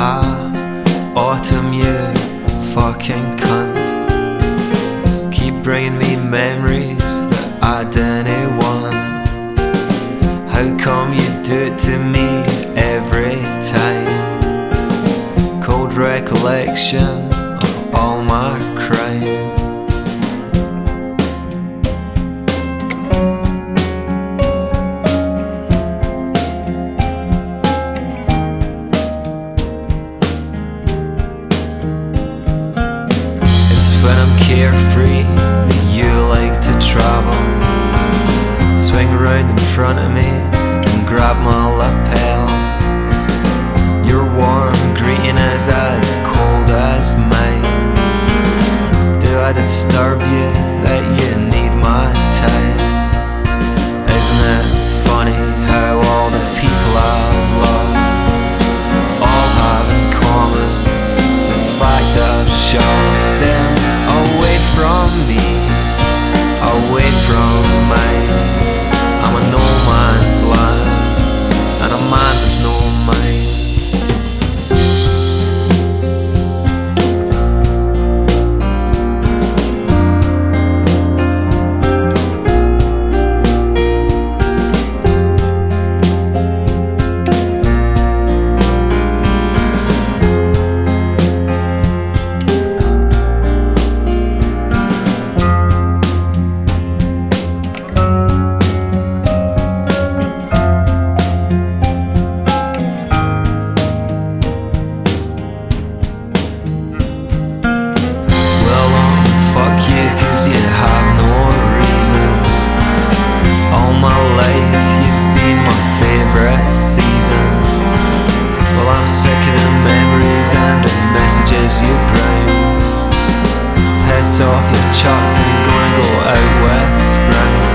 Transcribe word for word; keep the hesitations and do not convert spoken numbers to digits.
Ah, autumn, you fucking cunt. Keep bringing me memories that I didn't want. How come you do it to me every time? Cold recollection of all my crimes. When I'm carefree, that you like to travel. Swing around in front of me and grab my lapel. Your warm greeting is as cold as mine. Do I disturb you that you need my time? Isn't it funny how all the people I've loved all have in common the fact that I've shoved them away from me, away from mine. I'm a no man's land, and a man with no mind. You have no reason. All my life you've been my favourite season. Well, I'm sick of the memories and the messages you bring. Piss off, you're chucked and gonna go out with spring.